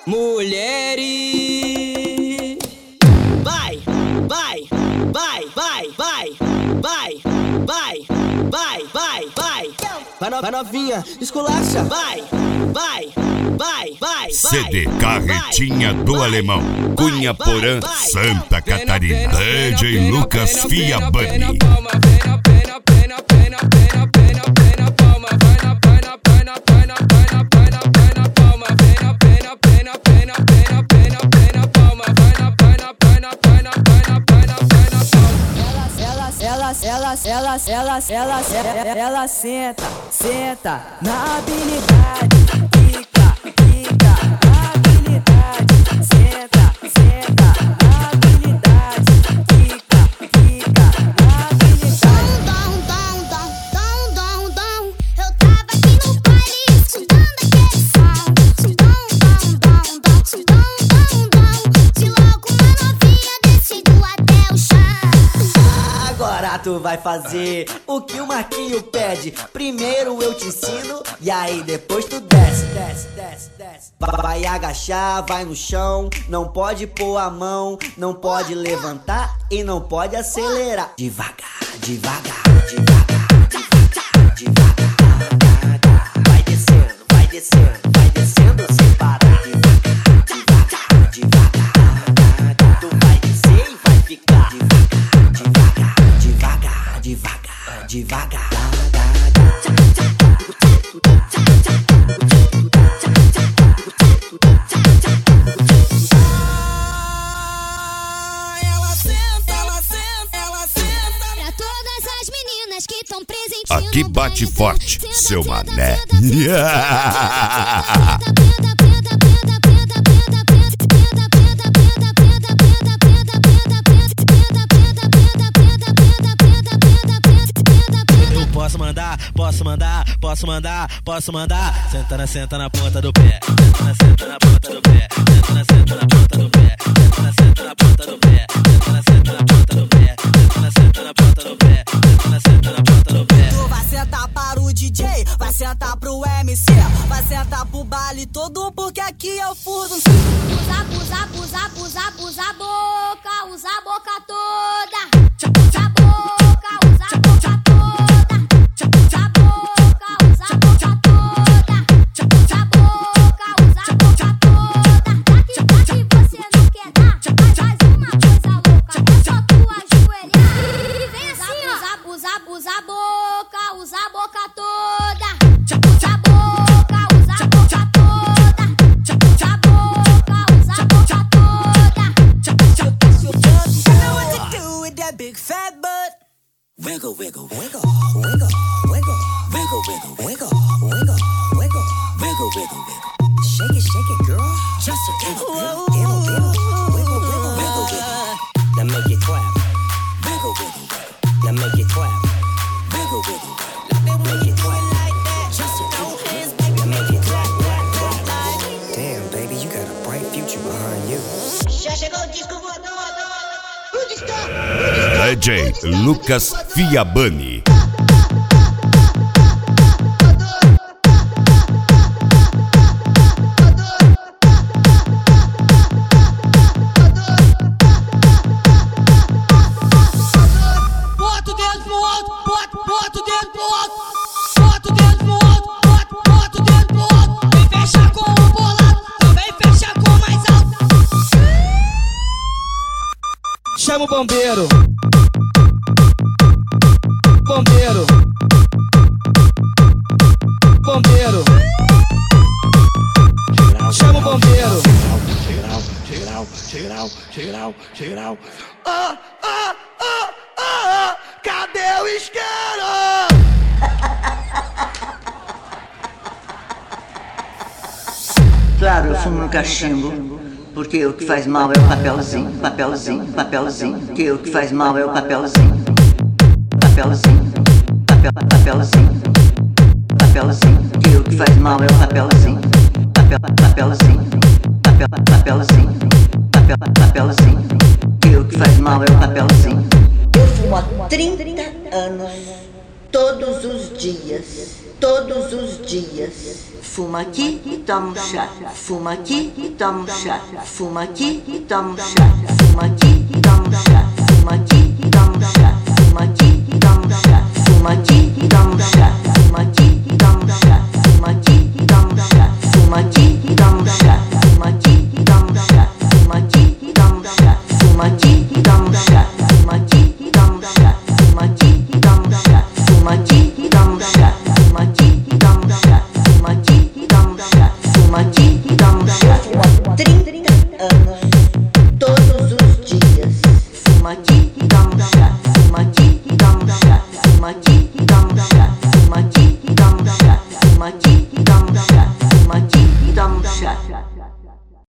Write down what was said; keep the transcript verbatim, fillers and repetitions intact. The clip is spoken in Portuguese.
mulheres. Vai, vai, vai, vai, vai, vai, vai, vai, vai, vai. Vai, no, vai novinha, esculacha, vai, vai, vai, vai. C D Carretinha do Alemão, Cunha Porã, Santa Catarina. D J Lucas Fiabani. Ela, ela, ela, ela, ela, ela, ela senta, senta na habilidade, fica, fica na habilidade, senta, senta na habilidade, fica, fica na habilidade. Dom, dom, dom, dom, dom, dom, eu tava aqui no baile escutando aquele som. Dom, dom, dom, dom, dom, dom, dom, de logo uma novinha descendo até o chão. Agora tu vai fazer o que o Marquinho pede. Primeiro eu te ensino e aí depois tu desce, desce, desce, desce. Vai agachar, vai no chão, não pode pôr a mão, não pode levantar e não pode acelerar. Devagar, devagar, devagar, devagar, devagar. Vai descendo, vai descendo, vai descendo sem parar. Devagar, devagar, devagar. Tu vai descer e vai ficar devagar, devagar, devagar, devagar. Ela senta, ela senta, ela senta. Pra todas as meninas que estão presentes. Aqui bate forte, seu mané. Posso mandar, posso mandar, posso mandar, posso mandar. Senta na, senta na ponta do pé. Senta na, senta na ponta do pé. Senta na, senta na ponta do pé. Senta na, senta na ponta do pé. Senta na, senta na ponta do pé. Senta na, senta na ponta do pé. Senta na, senta na ponta do pé. Tu vai sentar para o D J, vai sentar pro M C, vai sentar pro baile todo porque aqui é o furo. Usa, usa, usa, usa, usa a boca, usa a boca toda. Usa a boca, usa a boca toda. Usa a boca, usa a boca toda. Usa a boca, usa a boca toda. Daqui, daqui você não quer dar, mas faz uma coisa louca, é só tu ajoelhar. E vem assim, ó. Usa, usa, usa a boca, usa a boca toda. Usa a boca, usa a boca toda. Usa a boca, usa a boca toda. You know what to do with that big fat butt. Wiggle, wiggle, Wiggle, wiggle, wiggle, wiggle, wiggle, wiggle, wiggle, wiggle. wiggle, wiggle, wiggle. Shake it, shake it, girl. Just a little bit. Wiggle, wiggle, wiggle, wiggle, Wiggle, wiggle. Now make it clap. Wiggle, wiggle, wiggle. Now make it clap. Wiggle, wiggle, wiggle. Make it clap like that. Just throw hands, baby. Now make it clap, clap, clap. Damn, baby, you got a bright future behind you. Já chegou o disco voador. Onde está? D J Lucas Fiabani. Bota o dedo pro alto, bota, bota o dedo pro alto. Bota o dedo pro alto, bota, bota o dedo pro alto. Vem fechar com o bolado, também fecha com mais alto. Chama o bombeiro. Bombeiro. Bombeiro. Chama o bombeiro. Check it out, check it out, check it out, check it out, check it out. Ah, ah, ah, ah, cadê o isqueiro? Claro, eu fumo no cachimbo, porque o que faz mal é o papelzinho, papelzinho, papelzinho. Que o que faz mal é o papelzinho, papelzinho, papel, papelzinho, papelzinho. Que o que faz mal é o papelzinho, papel, papelzinho, papel, papelzinho, papel, papelzinho. Que o que faz mal é o papelzinho. Eu fumo há trinta anos, todos os dias, todos os dias. fuma aqui e toma um chá, fuma aqui e toma um chá, fuma aqui e toma um chá, fuma aqui e toma um chá, fuma aqui e toma um chá, fuma aqui e toma um chá, fuma aqui